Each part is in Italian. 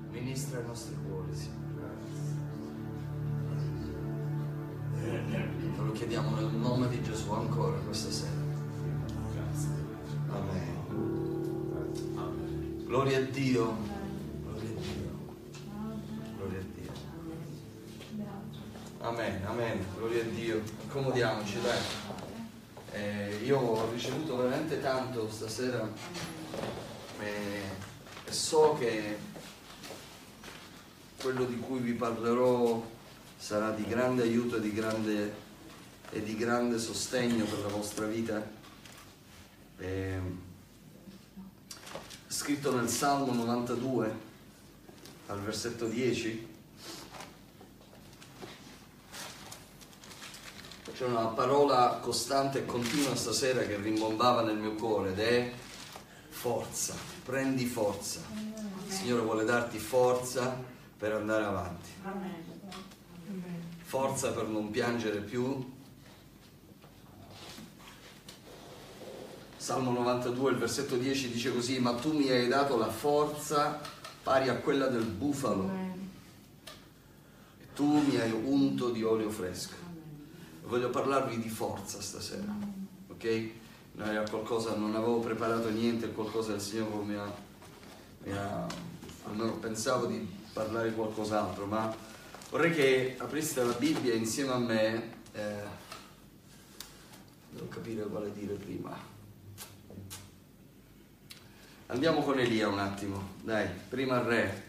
Ministra ai nostri cuori, Signore. Te lo chiediamo nel nome di Gesù ancora questa sera. Amen. Gloria a Dio. Gloria a Dio. Gloria a Dio. Amen, amen. Gloria a Dio. Accomodiamoci, dai. Io ho ricevuto veramente tanto stasera e so che quello di cui vi parlerò sarà di grande aiuto e di grande sostegno per la vostra vita. Scritto nel Salmo 92 al versetto 10 c'è una parola costante e continua stasera che rimbombava nel mio cuore ed è forza. Prendi forza. Il Signore vuole darti forza per andare avanti. Forza per non piangere più. Salmo 92, il versetto 10 dice così: ma tu mi hai dato la forza pari a quella del bufalo e tu mi hai unto di olio fresco. Voglio parlarvi di forza stasera, ok? Non avevo preparato niente, qualcosa del Signore almeno pensavo di parlare qualcos'altro, ma vorrei che apriste la Bibbia insieme a me. Devo capire quale dire prima. Andiamo con Elia un attimo, dai, Prima Re.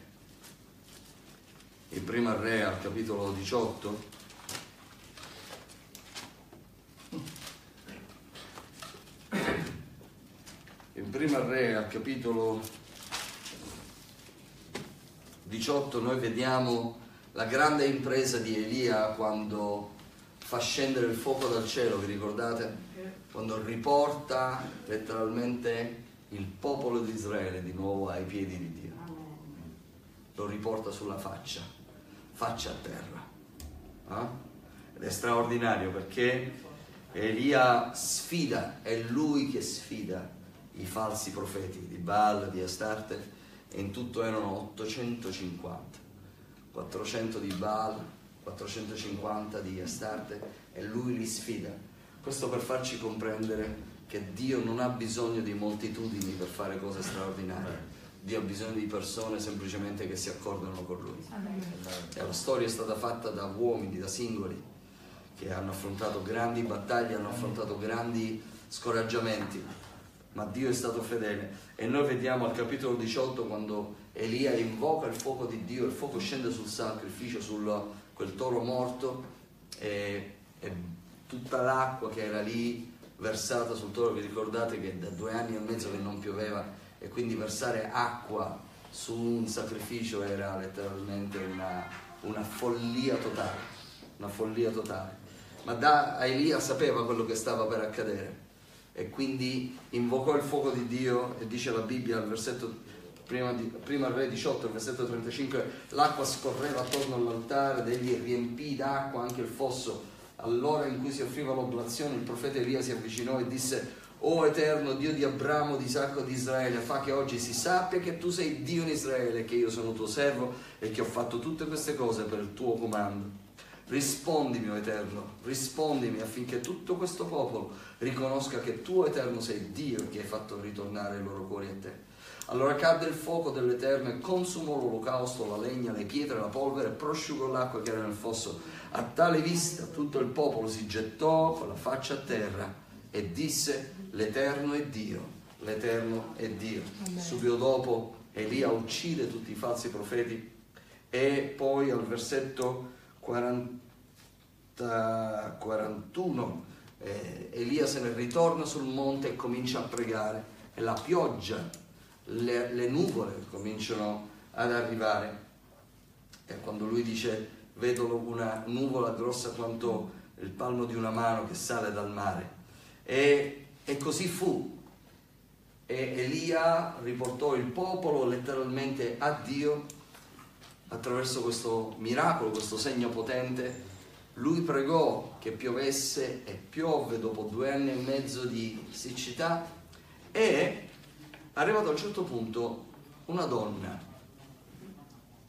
In Prima Re al capitolo 18. In Prima Re al capitolo 18 noi vediamo la grande impresa di Elia quando fa scendere il fuoco dal cielo, vi ricordate? Quando riporta letteralmente il popolo di Israele di nuovo ai piedi di Dio. Lo riporta sulla faccia a terra. Ed è straordinario perché Elia sfida, è lui che sfida i falsi profeti di Baal, di Astarte, e in tutto erano 850, 400 di Baal, 450 di Astarte, e lui li sfida. Questo per farci comprendere che Dio non ha bisogno di moltitudini per fare cose straordinarie. Dio ha bisogno di persone semplicemente che si accordano con lui. E la storia è stata fatta da uomini, da singoli che hanno affrontato grandi battaglie, hanno affrontato grandi scoraggiamenti, ma Dio è stato fedele. E noi vediamo al capitolo 18 quando Elia invoca il fuoco di Dio, il fuoco scende sul sacrificio, su quel toro morto, e tutta l'acqua che era lì versata sul toro. Vi ricordate che da 2 anni e mezzo che non pioveva, e quindi versare acqua su un sacrificio era letteralmente una follia totale, una follia totale. Ma Elia sapeva quello che stava per accadere e quindi invocò il fuoco di Dio, e dice la Bibbia al versetto prima Re 18, il versetto 35: l'acqua scorreva attorno all'altare ed egli riempì d'acqua anche il fosso. All'ora in cui si offriva l'oblazione, il profeta Elia si avvicinò e disse: o Eterno Dio di Abramo, di Isacco e di Israele, fa che oggi si sappia che tu sei Dio in Israele, che io sono tuo servo e che ho fatto tutte queste cose per il tuo comando. Rispondimi, o Eterno, rispondimi, affinché tutto questo popolo riconosca che tu, Eterno, sei Dio, che hai fatto ritornare i loro cuori a te. Allora cadde il fuoco dell'Eterno e consumò l'olocausto, la legna, le pietre, la polvere, e prosciugò l'acqua che era nel fosso. A tale vista tutto il popolo si gettò con la faccia a terra e disse: l'Eterno è Dio, l'Eterno è Dio. Subito dopo Elia uccide tutti i falsi profeti, e poi al versetto 41 Elia se ne ritorna sul monte e comincia a pregare, e la pioggia, le nuvole cominciano ad arrivare, e quando lui dice: vedo una nuvola grossa quanto il palmo di una mano che sale dal mare, e così fu. E Elia riportò il popolo letteralmente a Dio attraverso questo miracolo, questo segno potente. Lui pregò che piovesse e piovve dopo 2 anni e mezzo di siccità, e arrivato a un certo punto una donna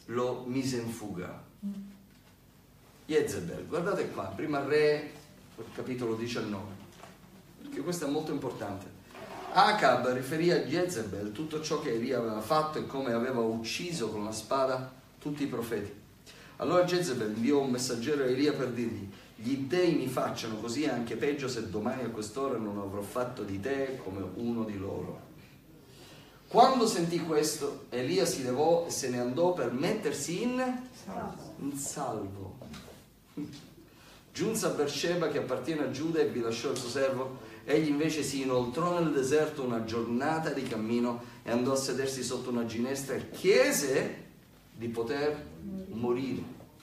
lo mise in fuga. Jezebel, guardate qua, prima Re, capitolo 19, perché questo è molto importante. Acab riferì a Jezebel tutto ciò che Elia aveva fatto e come aveva ucciso con la spada tutti i profeti. Allora Jezebel inviò un messaggero a Elia per dirgli: gli dei mi facciano così anche peggio se domani a quest'ora non avrò fatto di te come uno di loro. Quando sentì questo, Elia si levò e se ne andò per mettersi in salvo. Giunse a Beersheba, che appartiene a Giuda, e vi lasciò il suo servo. Egli invece si inoltrò nel deserto una giornata di cammino e andò a sedersi sotto una ginestra e chiese di poter morire,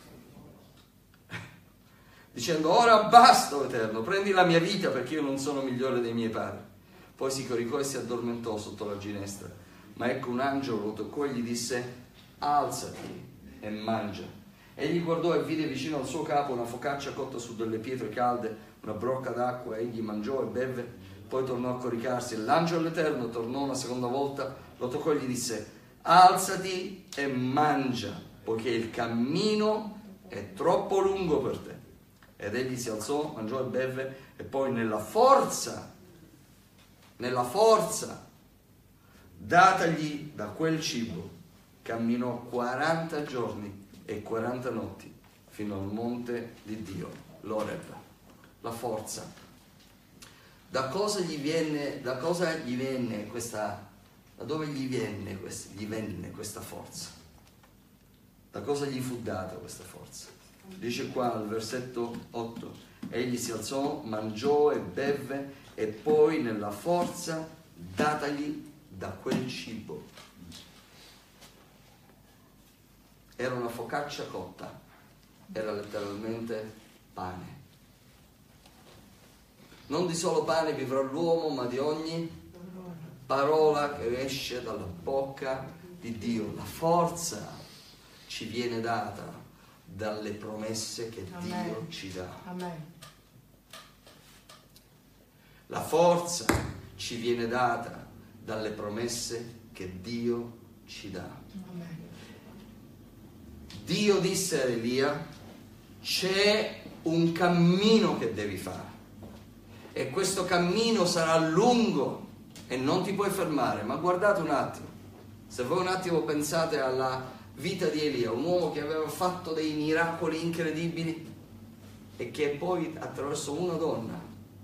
dicendo: ora basta, o Eterno, prendi la mia vita, perché io non sono migliore dei miei padri. Poi si coricò e si addormentò sotto la ginestra. Ma ecco, un angelo lo toccò e gli disse: alzati e mangia. Egli guardò e vide vicino al suo capo una focaccia cotta su delle pietre calde, una brocca d'acqua. Egli mangiò e beve, poi tornò a coricarsi. E l'angelo dell'Eterno tornò una seconda volta, lo toccò e gli disse: alzati e mangia, poiché il cammino è troppo lungo per te. Ed egli si alzò, mangiò e beve, e poi nella forza datagli da quel cibo, camminò 40 giorni e 40 notti fino al monte di Dio, l'Oreb. La forza. Da dove gli venne questa forza? Da cosa gli fu data questa forza? Dice qua al versetto 8: egli si alzò, mangiò e bevve, e poi nella forza datagli da quel cibo. Era una focaccia cotta, era letteralmente pane. Non di solo pane vivrà l'uomo, ma di ogni parola che esce dalla bocca di Dio. La forza ci viene data dalle promesse che Dio ci dà. La forza ci viene data dalle promesse che Dio ci dà. Dio disse a Elia: c'è un cammino che devi fare, e questo cammino sarà lungo e non ti puoi fermare. Ma guardate un attimo, se voi un attimo pensate alla vita di Elia, un uomo che aveva fatto dei miracoli incredibili e che poi attraverso una donna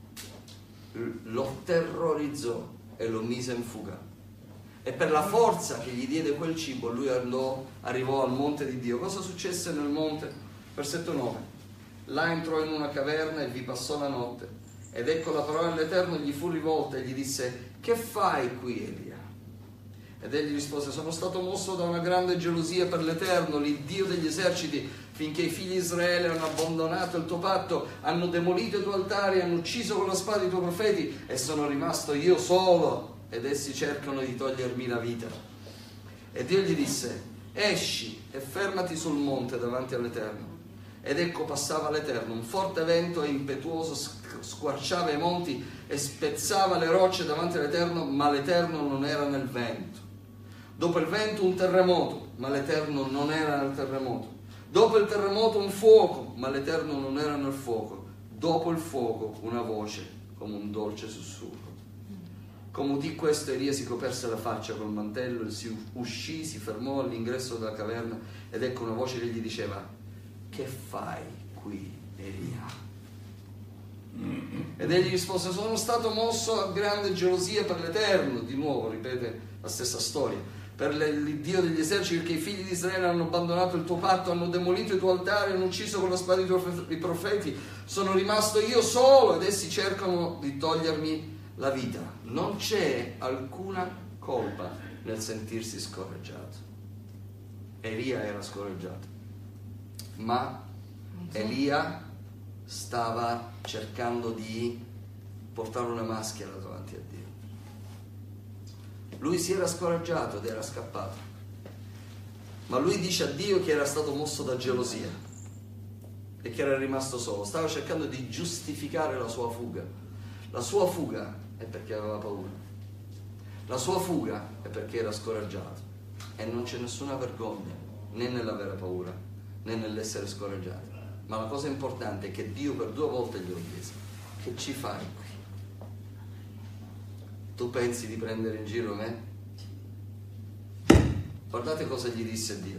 lo terrorizzò e lo mise in fuga. E per la forza che gli diede quel cibo, lui arrivò al monte di Dio. Cosa successe nel monte? Versetto 9: là entrò in una caverna e vi passò la notte. Ed ecco, la parola dell'Eterno gli fu rivolta e gli disse: che fai qui, Elia? Ed egli rispose: sono stato mosso da una grande gelosia per l'Eterno, l'Iddio degli eserciti, finché i figli di Israele hanno abbandonato il tuo patto, hanno demolito i tuoi altari, hanno ucciso con la spada i tuoi profeti, e sono rimasto io solo, ed essi cercano di togliermi la vita. E Dio gli disse: esci e fermati sul monte davanti all'Eterno. Ed ecco, passava l'Eterno, un forte vento e impetuoso squarciava i monti e spezzava le rocce davanti all'Eterno, ma l'Eterno non era nel vento. Dopo il vento un terremoto, ma l'Eterno non era nel terremoto. Dopo il terremoto un fuoco, ma l'Eterno non era nel fuoco. Dopo il fuoco una voce come un dolce sussurro. Come udì questo, Elia si coperse la faccia col mantello e si uscì, si fermò all'ingresso della caverna, ed ecco una voce che gli diceva: che fai qui, Elia? Ed egli rispose: sono stato mosso a grande gelosia per l'Eterno. Di nuovo ripete la stessa storia: per l'Iddio degli eserciti, perché i figli di Israele hanno abbandonato il tuo patto, hanno demolito i tuoi altari, hanno ucciso con la spada i profeti. Sono rimasto io solo, ed essi cercano di togliermi la vita. Non c'è alcuna colpa nel sentirsi scoraggiato. Elia era scoraggiato, ma Elia stava cercando di portare una maschera davanti a Dio. Lui si era scoraggiato ed era scappato, ma lui dice a Dio che era stato mosso da gelosia e che era rimasto solo. Stava cercando di giustificare la sua fuga. La sua fuga è perché aveva paura. La sua fuga è perché era scoraggiato. E non c'è nessuna vergogna né nell'avere paura, né nell'essere scoraggiati. Ma la cosa importante è che Dio per 2 volte glielo chiese: che ci fai qui? Tu pensi di prendere in giro me? Guardate cosa gli disse Dio.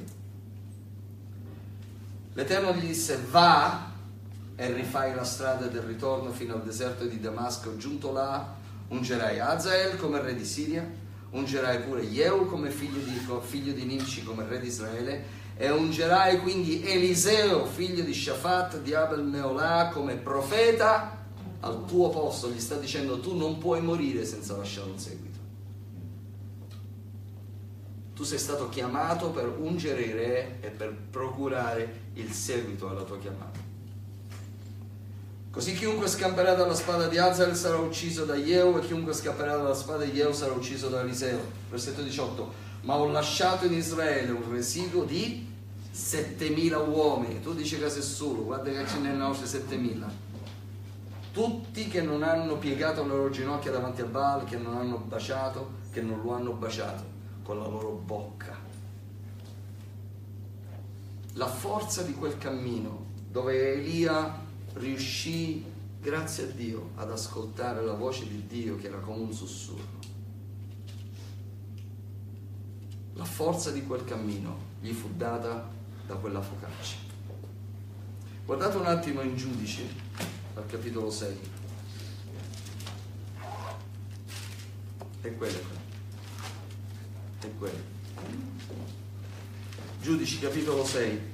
L'Eterno gli disse: va e rifai la strada del ritorno fino al deserto di Damasco. Giunto là ungerai Azael come re di Siria, ungerai pure Jehu come figlio di Nimci come re di Israele, e ungerai quindi Eliseo figlio di Shafat di Abel Meolà come profeta al tuo posto. Gli sta dicendo: tu non puoi morire senza lasciare un seguito. Tu sei stato chiamato per ungere i re e per procurare il seguito alla tua chiamata. Così chiunque scamperà dalla spada di Azael sarà ucciso da Jehu, e chiunque scapperà dalla spada di Jehu sarà ucciso da Eliseo. Versetto 18. Ma ho lasciato in Israele un residuo di 7.000 uomini. Tu dici che sei solo, guarda che ce n'è nostri 7.000. Tutti che non hanno piegato le loro ginocchia davanti a Baal, che non hanno baciato, che non lo hanno baciato con la loro bocca. La forza di quel cammino, dove Elia riuscì, grazie a Dio, ad ascoltare la voce di Dio che era come un sussurro. La forza di quel cammino gli fu data da quella focaccia. Guardate un attimo in Giudici, al capitolo 6. È quello. Giudici, capitolo 6.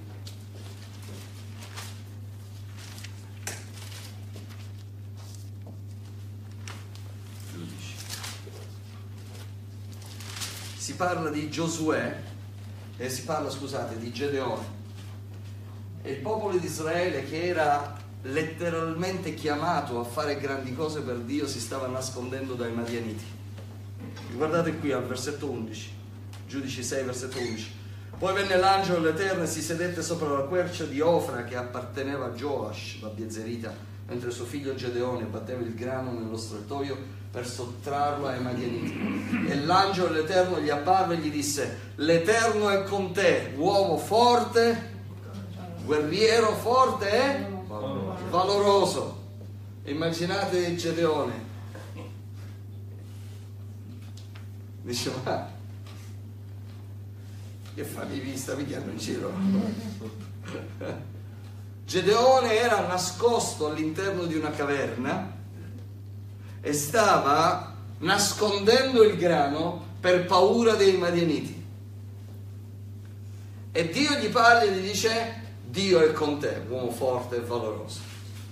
Si parla di Giosuè e si parla, di Gedeone. E il popolo di Israele, che era letteralmente chiamato a fare grandi cose per Dio, si stava nascondendo dai Madianiti. Guardate qui al versetto 11, Giudici 6, versetto 11. Poi venne l'angelo dell'Eterno e si sedette sopra la quercia di Ofra che apparteneva a Joash, la Biezerita, mentre suo figlio Gedeone batteva il grano nello strettoio per sottrarlo ai Madianiti. E l'angelo dell'Eterno gli apparve e gli disse: l'Eterno è con te, uomo forte, guerriero forte e valoroso. Immaginate Gedeone. Dice: ma che fammi vista, mi chiamano in giro. Gedeone era nascosto all'interno di una caverna e stava nascondendo il grano per paura dei Madianiti. E Dio gli parla e gli dice: Dio è con te, uomo forte e valoroso.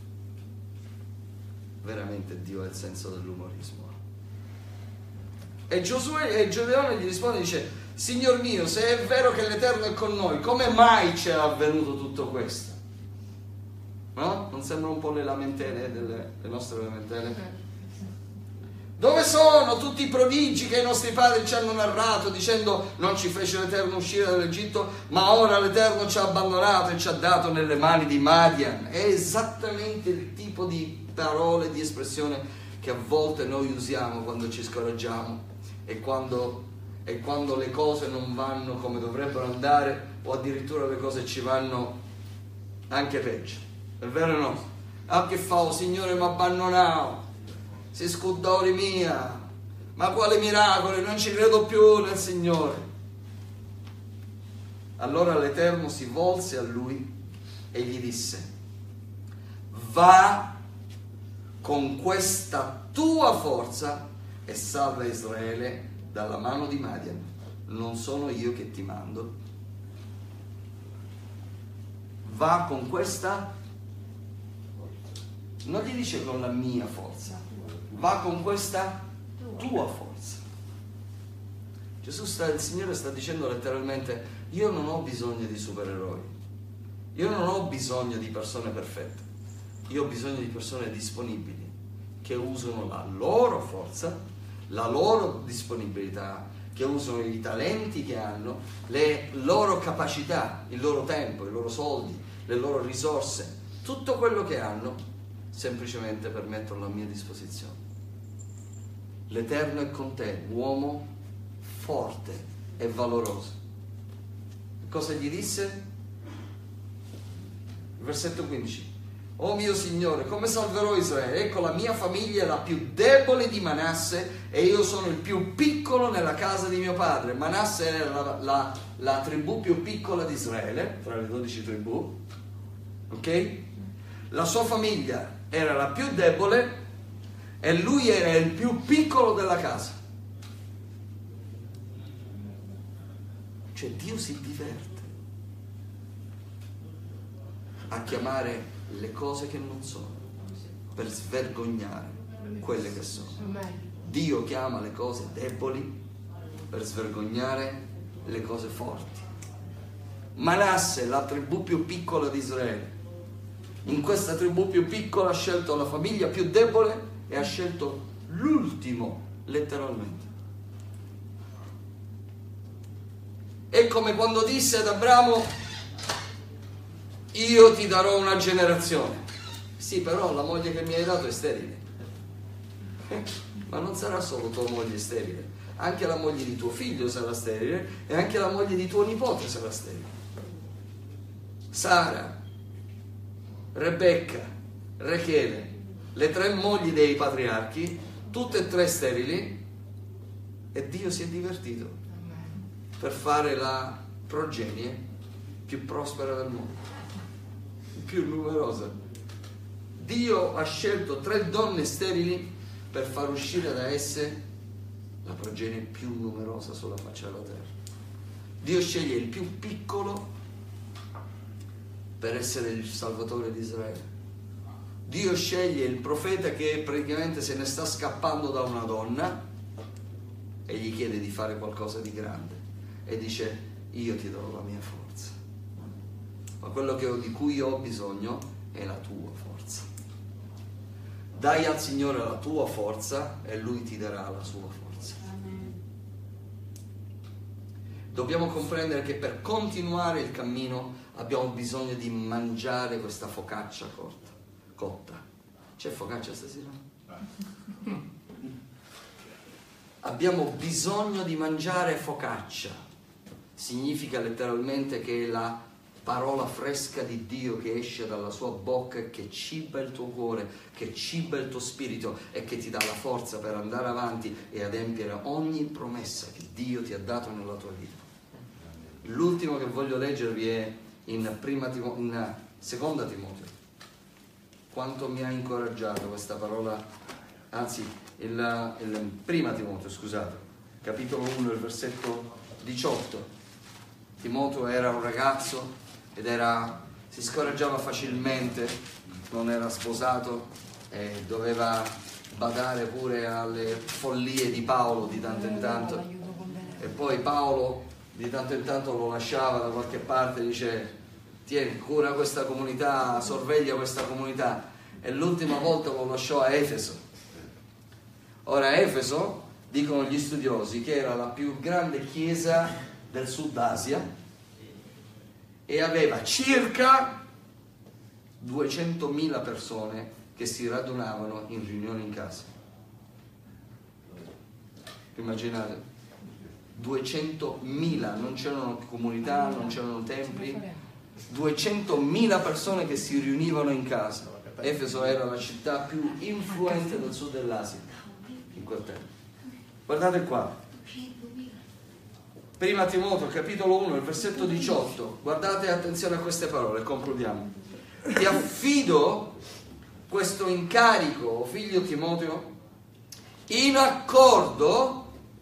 Veramente Dio ha il senso dell'umorismo. E Gedeone gli risponde e dice: Signor mio, se è vero che l'Eterno è con noi, come mai ci è avvenuto tutto questo? No? Non sembra un po' le lamentele le nostre lamentele? Dove sono tutti i prodigi che i nostri padri ci hanno narrato, dicendo: non ci fece l'Eterno uscire dall'Egitto, ma ora l'Eterno ci ha abbandonato e ci ha dato nelle mani di Madian? È esattamente il tipo di parole, di espressione che a volte noi usiamo quando ci scoraggiamo e quando le cose non vanno come dovrebbero andare, o addirittura le cose ci vanno anche peggio. È vero o no? Ah, che fa? Oh Signore, mi ha abbandonato, si scudori mia, ma quale miracolo, non ci credo più nel Signore. Allora l'Eterno si volse a lui e gli disse: va con questa tua forza e salva Israele dalla mano di Madian. Non sono io che ti mando? Va con questa, non gli dice con la mia forza, va con questa tua forza. Il Signore sta dicendo letteralmente: io non ho bisogno di supereroi, io non ho bisogno di persone perfette, io ho bisogno di persone disponibili che usano la loro forza, la loro disponibilità, che usano i talenti che hanno, le loro capacità, il loro tempo, i loro soldi, le loro risorse, tutto quello che hanno, semplicemente per metterlo a mia disposizione. L'Eterno è con te, uomo forte e valoroso. cosa gli disse? Versetto 15. Oh mio Signore, come salverò Israele? Ecco, la mia famiglia è la più debole di Manasse e io sono il più piccolo nella casa di mio padre. Manasse era la tribù più piccola di Israele, tra le 12 tribù. Ok? La sua famiglia era la più debole e lui era il più piccolo della casa. Cioè Dio si diverte a chiamare le cose che non sono per svergognare quelle che sono. Dio chiama le cose deboli per svergognare le cose forti. Manasse, la tribù più piccola di Israele, in questa tribù più piccola ha scelto la famiglia più debole e ha scelto l'ultimo, letteralmente. È come quando disse ad Abramo: io ti darò una generazione. Sì, però la moglie che mi hai dato è sterile. Ma non sarà solo tua moglie sterile, anche la moglie di tuo figlio sarà sterile e anche la moglie di tuo nipote sarà sterile. Sara, Rebecca, Rachele, le 3 mogli dei patriarchi, tutte e 3 sterili, e Dio si è divertito per fare la progenie più prospera del mondo, più numerosa. Dio ha scelto 3 donne sterili per far uscire da esse la progenie più numerosa sulla faccia della terra. Dio sceglie il più piccolo per essere il salvatore di Israele. Dio sceglie il profeta che praticamente se ne sta scappando da una donna e gli chiede di fare qualcosa di grande e dice: io ti darò la mia forza, ma quello di cui ho bisogno è la tua forza. Dai al Signore la tua forza e Lui ti darà la sua forza. Dobbiamo comprendere che per continuare il cammino abbiamo bisogno di mangiare questa focaccia cotta. C'è focaccia stasera? Abbiamo bisogno di mangiare focaccia. Significa letteralmente che è la parola fresca di Dio che esce dalla sua bocca e che ciba il tuo cuore, che ciba il tuo spirito e che ti dà la forza per andare avanti e adempiere ogni promessa che Dio ti ha dato nella tua vita. L'ultimo che voglio leggervi è in seconda Timoteo. Quanto mi ha incoraggiato questa parola, anzi il prima Timoteo, scusate, capitolo 1, il versetto 18. Timoteo era un ragazzo ed si scoraggiava facilmente, non era sposato e doveva badare pure alle follie di Paolo di tanto in tanto, e poi Paolo di tanto in tanto lo lasciava da qualche parte, dice: tieni, cura questa comunità, sorveglia questa comunità, e l'ultima volta lo lasciò a Efeso. Ora Efeso, dicono gli studiosi, che era la più grande chiesa del Sud Asia e aveva circa 200.000 persone che si radunavano in riunioni in casa. Immaginate, 200.000, non c'erano comunità, non c'erano templi, 200.000 persone che si riunivano in casa. Efeso era la città più influente del sud dell'Asia in quel tempo. Guardate qua, prima Timoteo capitolo 1, il versetto 18. Guardate, attenzione a queste parole, concludiamo. Ti affido questo incarico, figlio Timoteo, in accordo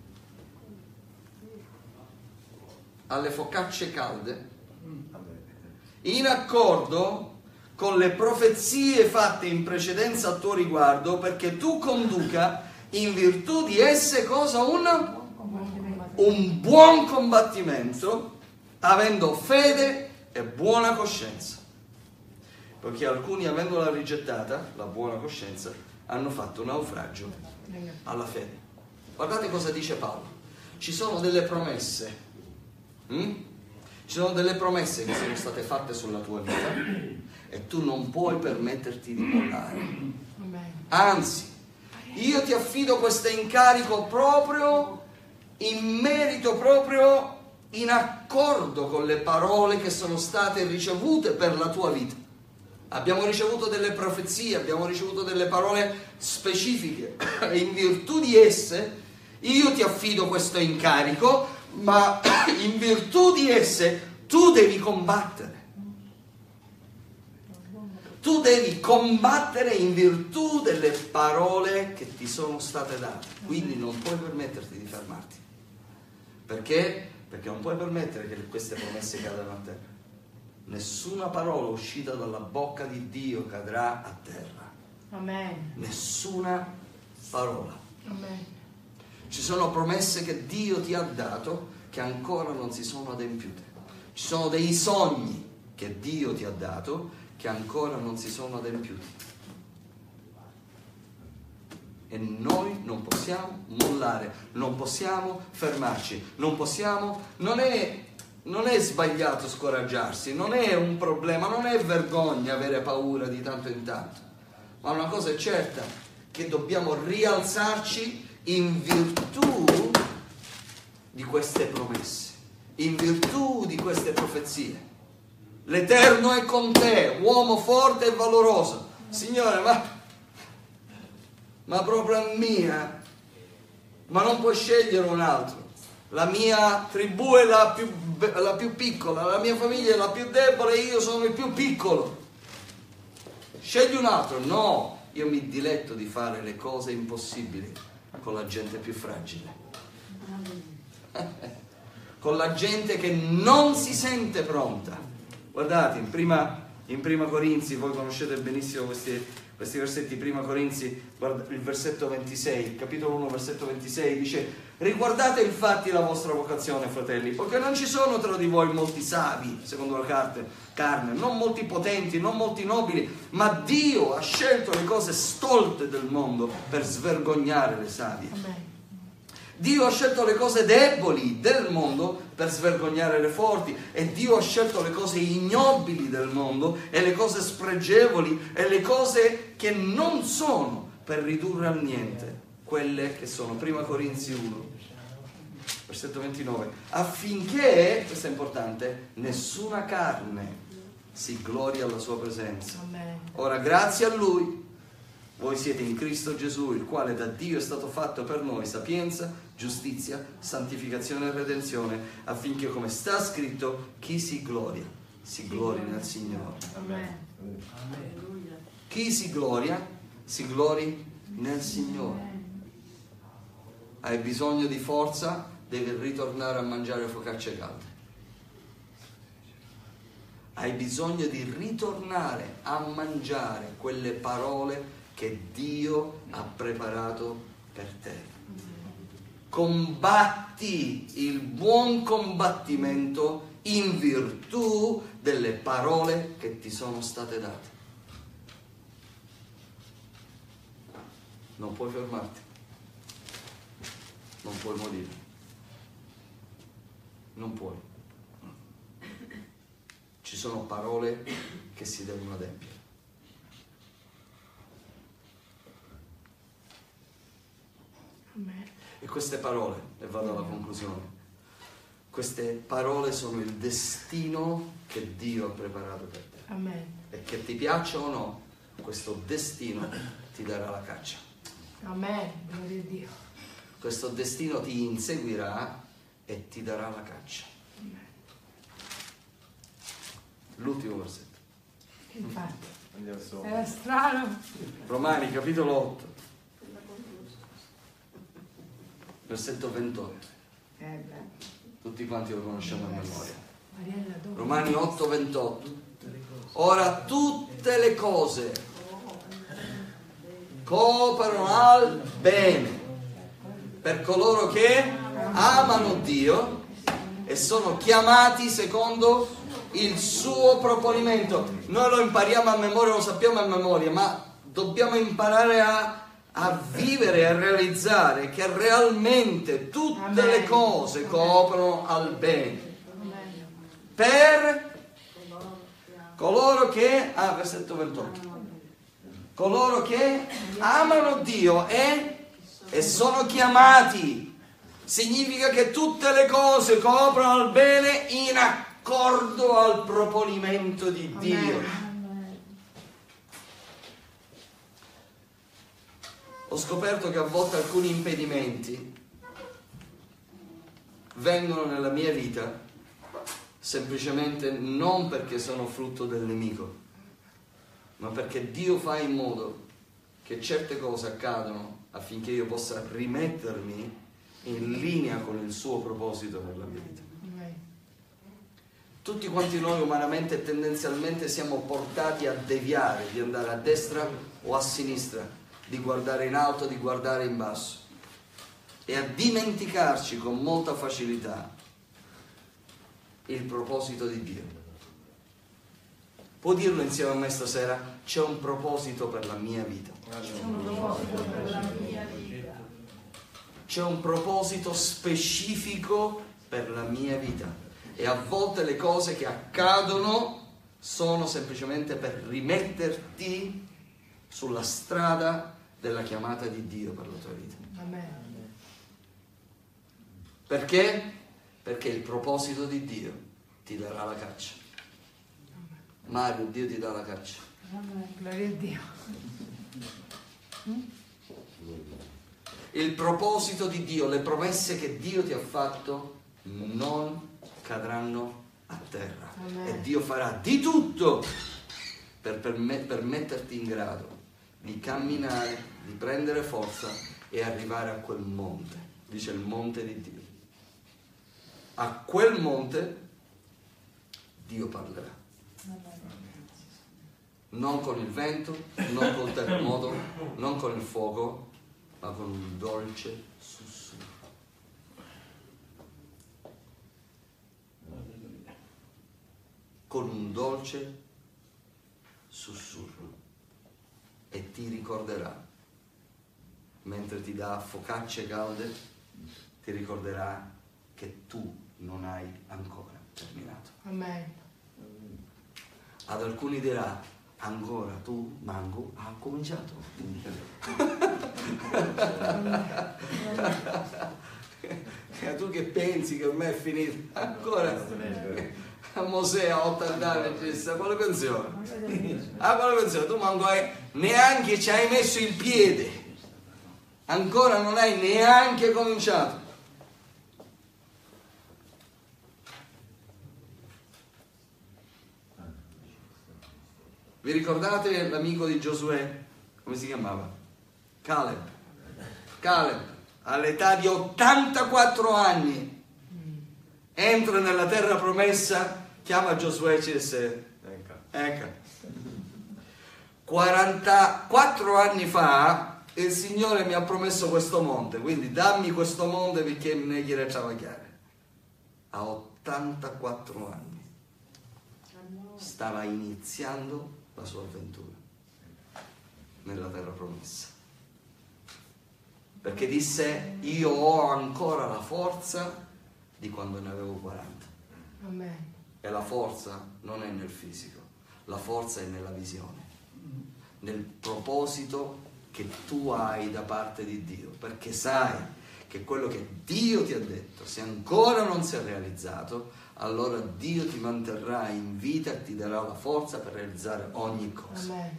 alle focacce calde, in accordo con le profezie fatte in precedenza a tuo riguardo, perché tu conduca in virtù di esse cosa? Un buon combattimento, avendo fede e buona coscienza. Perché alcuni, avendola rigettata, la buona coscienza, hanno fatto naufragio alla fede. Guardate cosa dice Paolo. Ci sono delle promesse. Ci sono delle promesse che sono state fatte sulla tua vita e tu non puoi permetterti di mollare. Anzi, io ti affido questo incarico proprio in merito proprio in accordo con le parole che sono state ricevute per la tua vita. Abbiamo ricevuto delle profezie, abbiamo ricevuto delle parole specifiche e in virtù di esse io ti affido questo incarico, ma in virtù di esse tu devi combattere. Tu devi combattere in virtù delle parole che ti sono state date. Quindi non puoi permetterti di fermarti. Perché? Perché non puoi permettere che queste promesse cadano a terra. Nessuna parola uscita dalla bocca di Dio cadrà a terra. Amen. Nessuna parola. Amen. Ci sono promesse che Dio ti ha dato che ancora non si sono adempiute. Ci sono dei sogni che Dio ti ha dato che ancora non si sono adempiuti. E noi non possiamo mollare, non possiamo fermarci, non è sbagliato scoraggiarsi, non è un problema, non è vergogna avere paura di tanto in tanto, ma una cosa è certa, che dobbiamo rialzarci in virtù di queste promesse, in virtù di queste profezie. L'Eterno è con te, uomo forte e valoroso. Signore, ma proprio mia, ma non puoi scegliere un altro. La mia tribù è la più piccola, la mia famiglia è la più debole, io sono il più piccolo. Scegli un altro. No, io mi diletto di fare le cose impossibili con la gente più fragile. Con la gente che non si sente pronta. Guardate, in prima Corinzi, voi conoscete benissimo questi versetti, prima Corinzi, il versetto 26, capitolo 1, versetto 26, dice: riguardate infatti la vostra vocazione, fratelli, poiché non ci sono tra di voi molti savi, secondo la carne, non molti potenti, non molti nobili, ma Dio ha scelto le cose stolte del mondo per svergognare le savie. Amen. Dio ha scelto le cose deboli del mondo per svergognare le forti, e Dio ha scelto le cose ignobili del mondo e le cose spregevoli e le cose che non sono, per ridurre al niente quelle che sono. Prima Corinzi 1, versetto 29, affinché, questo è importante, nessuna carne si gloria alla sua presenza. Amen. Ora, grazie a Lui, voi siete in Cristo Gesù, il quale da Dio è stato fatto per noi sapienza, giustizia, santificazione e redenzione, affinché, come sta scritto, chi si glori nel Signore. Amen. Chi si glori nel Signore. Hai bisogno di forza, devi ritornare a mangiare focacce calde. Hai bisogno di ritornare a mangiare quelle parole che Dio ha preparato per te. Combatti il buon combattimento in virtù delle parole che ti sono state date. Non puoi fermarti, non puoi morire, non puoi. Ci sono parole che si devono adempiere. Amen. E queste parole, e vado alla conclusione, queste parole sono il destino che Dio ha preparato per te. Amen. E che ti piaccia o no, questo destino ti darà la caccia. Amen. Gloria a Dio. Questo destino ti inseguirà e ti darà la caccia. L'ultimo versetto. Infatti. Era strano. Romani, capitolo 8. Versetto 28. Tutti quanti lo conosciamo a memoria. Romani 8, 28. Ora tutte le cose cooperano al bene per coloro che amano Dio e sono chiamati secondo il suo proponimento. Noi lo impariamo a memoria, lo sappiamo a memoria, ma dobbiamo imparare a vivere e a realizzare che realmente tutte le cose cooperano al bene per coloro che, versetto 28, coloro che amano Dio e sono chiamati Significa che tutte le cose coprono al bene in accordo al proponimento di Dio. Ho scoperto che a volte alcuni impedimenti vengono nella mia vita semplicemente non perché sono frutto del nemico, ma perché Dio fa in modo che certe cose accadano affinché io possa rimettermi in linea con il suo proposito nella mia vita. Tutti quanti noi umanamente tendenzialmente siamo portati a deviare, di andare a destra o a sinistra, di guardare in alto, di guardare in basso e a dimenticarci con molta facilità il proposito di Dio. Può dirlo insieme a me stasera? C'è un proposito per la mia vita. C'è un proposito per la mia vita. C'è un proposito specifico per la mia vita. E a volte le cose che accadono sono semplicemente per rimetterti sulla strada della chiamata di Dio per la tua vita. Amen. Perché? Perché il proposito di Dio ti darà la caccia. Mario, Dio ti dà la caccia. Amen. Gloria a Dio. Il proposito di Dio, le promesse che Dio ti ha fatto non cadranno a terra. Amen. E Dio farà di tutto per metterti in grado di camminare, di prendere forza e arrivare a quel monte. Dice il monte di Dio. A quel monte Dio parlerà. Non con il vento, non col terremoto, non con il fuoco, ma con un dolce sussurro. Con un dolce sussurro. E ti ricorderà, mentre ti dà focacce calde, ti ricorderà che tu non hai ancora terminato. Amen. Ad alcuni dirà: ancora tu, Mango, ha cominciato. Tu che pensi che ormai è finito? Ancora a Mosè a 80 anni disse: quale pensione? Quale pensione? Tu Mango neanche ci hai messo il piede, ancora non hai neanche cominciato. Vi ricordate l'amico di Giosuè? Come si chiamava? Caleb. Caleb, all'età di 84 anni, entra nella terra promessa, chiama Giosuè e ci dice: ecco. 44 anni fa il Signore mi ha promesso questo monte, quindi dammi questo monte perché ne quiere travagliare. A 84 anni stava iniziando la sua avventura nella terra promessa, perché disse: io ho ancora la forza di quando ne avevo 40. Amen. E la forza non è nel fisico, la forza è nella visione, nel proposito che tu hai da parte di Dio, perché sai che quello che Dio ti ha detto, se ancora non si è realizzato, allora Dio ti manterrà in vita e ti darà la forza per realizzare ogni cosa. Amen.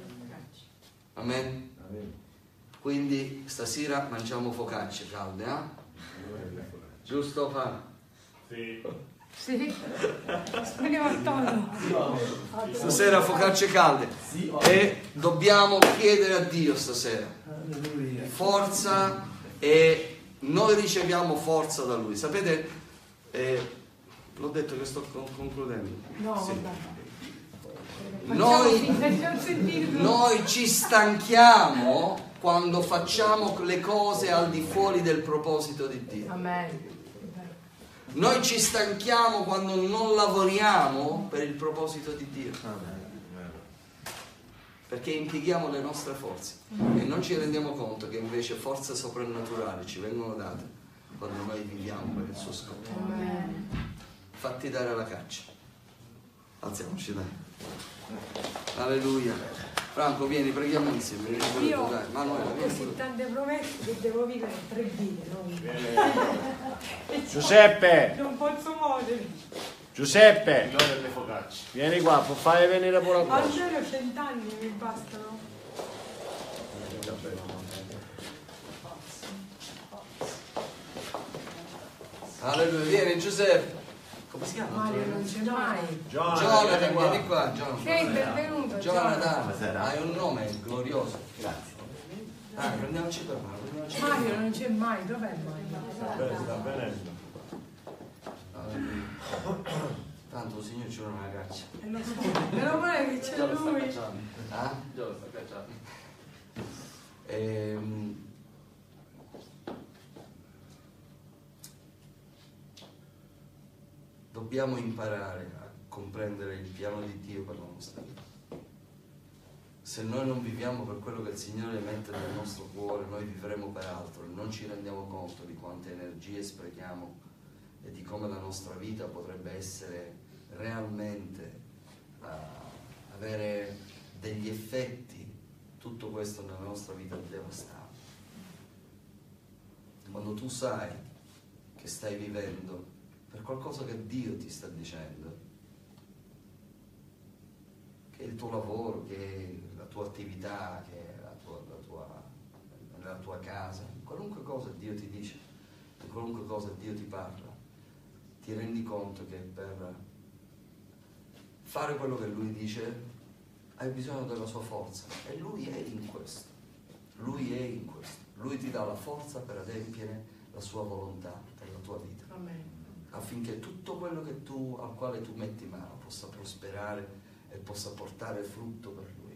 Amen? Amen. Quindi stasera mangiamo focacce calde, giusto Fa? Sì. Sì. Speriamo il tono. Stasera focacce calde e dobbiamo chiedere a Dio stasera forza, e noi riceviamo forza da Lui. Sapete, l'ho detto che sto concludendo. No, Sì. vabbè. Noi ci stanchiamo quando facciamo le cose al di fuori del proposito di Dio. Amen. Noi ci stanchiamo quando non lavoriamo per il proposito di Dio, perché impieghiamo le nostre forze e non ci rendiamo conto che invece forze soprannaturali ci vengono date quando noi viviamo per il suo scopo. Amen. Fatti dare la caccia. Alziamoci, dai. Alleluia. Franco, vieni, preghiamo insieme. Io Manuela, ho così tante promesse che devo vivere 3 vite, no? Giuseppe! Non posso muovere. Giuseppe! Vieni qua, può fare venire pure qua. Almeno 100 anni mi bastano. Alleluia, vieni Giuseppe. Come si chiama? Mario non c'è mai. Jonathan, vieni qua, Jonathan. Sei benvenuto. Jonathan, hai un nome glorioso. Grazie. Prendiamoci per mano. Mario non c'è mai, dov'è Mario? Sta venendo. Tanto il Signore ci vuole una caccia. Meno male che c'è lui. Ah? Già lo sta cacciando. Dobbiamo imparare a comprendere il piano di Dio per la nostra vita. Se noi non viviamo per quello che il Signore mette nel nostro cuore, noi vivremo per altro e non ci rendiamo conto di quante energie sprechiamo e di come la nostra vita potrebbe essere realmente avere degli effetti, tutto questo nella nostra vita devastante. Quando tu sai che stai vivendo per qualcosa che Dio ti sta dicendo, che è il tuo lavoro, che è la tua attività, che è la tua casa, qualunque cosa Dio ti dice, qualunque cosa Dio ti parla, ti rendi conto che per fare quello che Lui dice hai bisogno della sua forza e Lui è in questo. Lui è in questo. Lui ti dà la forza per adempiere la sua volontà per la tua vita. Amen. Affinché tutto quello al quale tu metti mano possa prosperare e possa portare frutto per Lui.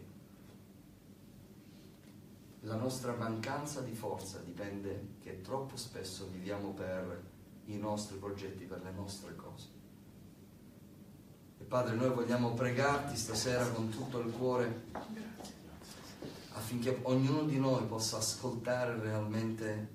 La nostra mancanza di forza dipende che troppo spesso viviamo per i nostri progetti, per le nostre cose. E Padre, noi vogliamo pregarti stasera con tutto il cuore affinché ognuno di noi possa ascoltare realmente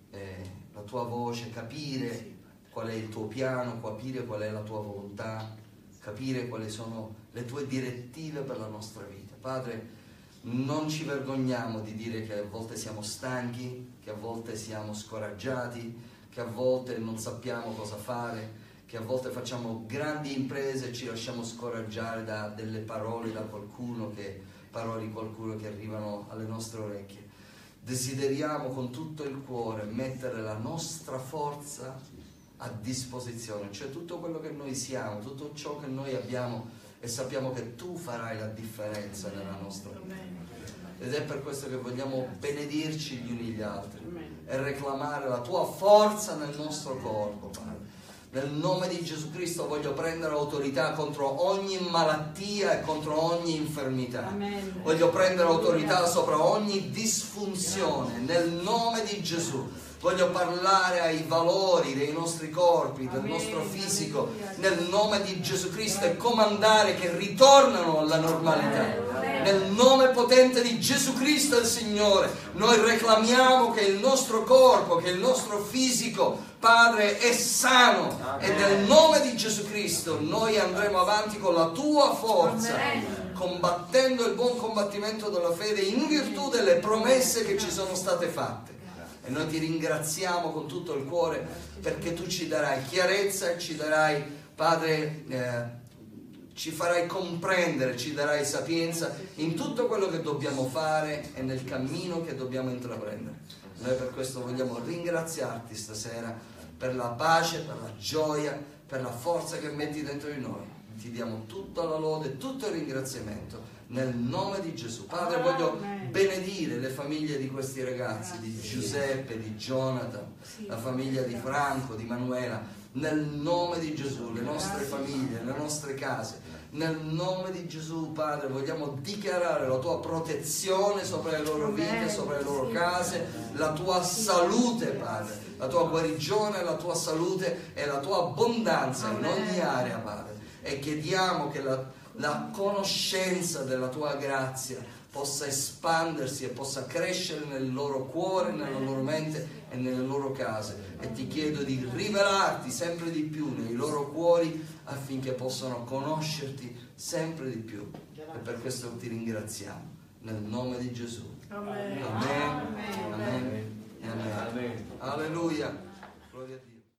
la tua voce, capire qual è il tuo piano, capire qual è la tua volontà, capire quali sono le tue direttive per la nostra vita. Padre, non ci vergogniamo di dire che a volte siamo stanchi, che a volte siamo scoraggiati, che a volte non sappiamo cosa fare, che a volte facciamo grandi imprese e ci lasciamo scoraggiare da delle parole da qualcuno che arrivano alle nostre orecchie. Desideriamo con tutto il cuore mettere la nostra forza a disposizione, cioè tutto quello che noi siamo, tutto ciò che noi abbiamo, e sappiamo che tu farai la differenza nella nostra vita. Ed è per questo che vogliamo benedirci gli uni gli altri e reclamare la tua forza nel nostro corpo, Padre. Nel nome di Gesù Cristo voglio prendere autorità contro ogni malattia e contro ogni infermità. Amen. Voglio prendere autorità sopra ogni disfunzione. Nel nome di Gesù voglio parlare ai valori dei nostri corpi, del nostro fisico, nel nome di Gesù Cristo, e comandare che ritornano alla normalità. Nel nome potente di Gesù Cristo il Signore, noi reclamiamo che il nostro corpo, che il nostro fisico, Padre, è sano. E nel nome di Gesù Cristo noi andremo avanti con la tua forza, combattendo il buon combattimento della fede in virtù delle promesse che ci sono state fatte. E noi ti ringraziamo con tutto il cuore perché tu ci darai chiarezza e ci darai, Padre, ci farai comprendere, ci darai sapienza in tutto quello che dobbiamo fare e nel cammino che dobbiamo intraprendere. Noi per questo vogliamo ringraziarti stasera per la pace, per la gioia, per la forza che metti dentro di noi. Ti diamo tutta la lode e tutto il ringraziamento nel nome di Gesù. Padre, voglio benedire le famiglie di questi ragazzi, di Giuseppe, di Jonathan, la famiglia di Franco, di Manuela, nel nome di Gesù, le nostre famiglie, le nostre case, nel nome di Gesù, Padre, vogliamo dichiarare la tua protezione sopra le loro vite, sopra le loro case, la tua salute, Padre, la tua guarigione, la tua salute e la tua abbondanza in ogni area, Padre. E chiediamo che la conoscenza della tua grazia possa espandersi e possa crescere nel loro cuore, nella loro mente e nelle loro case. E ti chiedo di rivelarti sempre di più nei loro cuori affinché possano conoscerti sempre di più. E per questo ti ringraziamo. nel nome di Gesù. Amen. Amen. Amen. Amen. Alleluia.